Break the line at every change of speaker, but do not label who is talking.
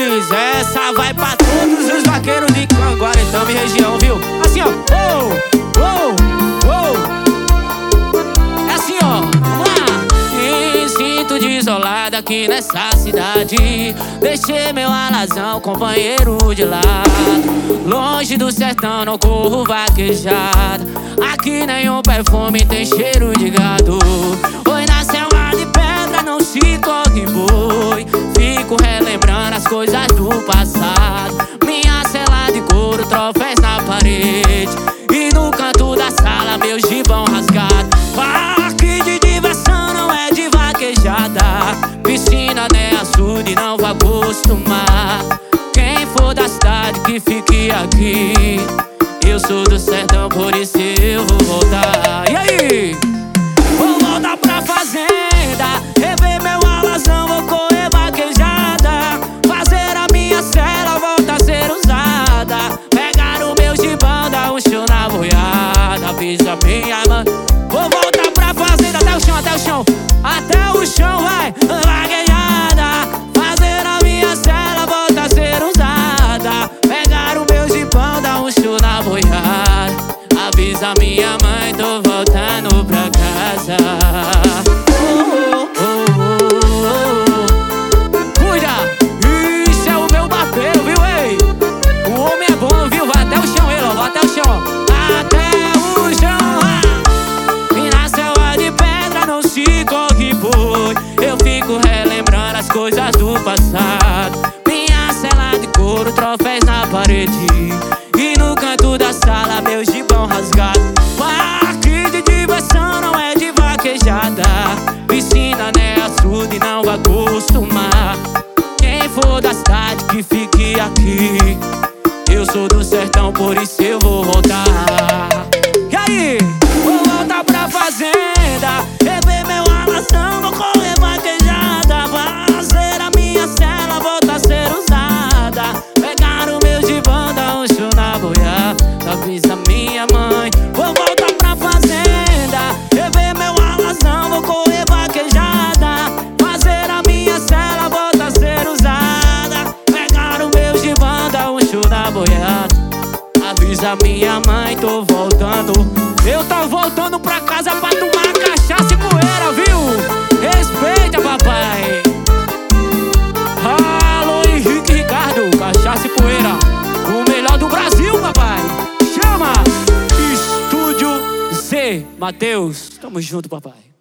Luiz, essa vai pra todos os vaqueiros de Guaretama e região, viu? Assim, ó. É assim, ó. Vamos lá. Me sinto desolado aqui nessa cidade. Deixei meu alazão, companheiro de lado. Longe do sertão não corro vaquejada. Aqui nenhum perfume tem cheiro de gado. Oi, na selva de pedra não se corre boi. Fico relembrando as coisas do passado. Minha cela de couro, troféus na parede. E no canto da sala meu gibão rasgado. Parque de diversão não é de vaquejada. Piscina nem açude, não vai acostumar. Quem for da cidade que fique aqui. Eu sou do sertão, por isso eu vou voltar. E aí? Vou voltar pra fazenda, rever meu alazão, vou correr vaquejada. Fazer a minha cela, volta a ser usada. Pegar o meu gibão, dar um show na boiada. Avisa minha mãe. Vou voltar pra fazenda, até o chão, até o chão. Até o chão, vai, vaquejada. Fazer a minha cela, volta a ser usada. Pegar o meu gibão, dar um show na boiada. Avisa minha mãe, tô voltando pra casa. Cuida, isso é o meu barbeiro, viu, ei? O homem é bom, viu? Vai até o chão, ele, ó, vai até o chão. Até o chão, e na selva de pedra não se corre boi. Eu fico relembrando as coisas do passado. Minha cela de couro, troféus na parede. E no canto da sala meu gibão rasgado. Parque de diversão não é de vaquejada. Piscina nem açude, não vai acostumar. Quem for da cidade que fique aqui. Eu sou do sertão, por isso eu vou voltar. E aí? Vou voltar pra fazenda, rever meu alazão, vou correr vaquejada. Fazer a minha cela, volta a ser usada. Pegar o meu gibão, dar um show na boiada. Avisa minha mãe. Vou voltar pra fazenda, rever meu alazão, vou correr vaquejada. Fazer a minha cela, volta a ser usada. Pegar o meu gibão, dar um show na boiada. Avisa minha mãe, tô voltando. Eu tô voltando pra casa pra tomar cachaça e poeira, viu? Respeita, papai. Alô, Henrique Ricardo, cachaça e poeira. O melhor do Brasil, papai. Chama Estúdio Z. Matheus, tamo junto, papai.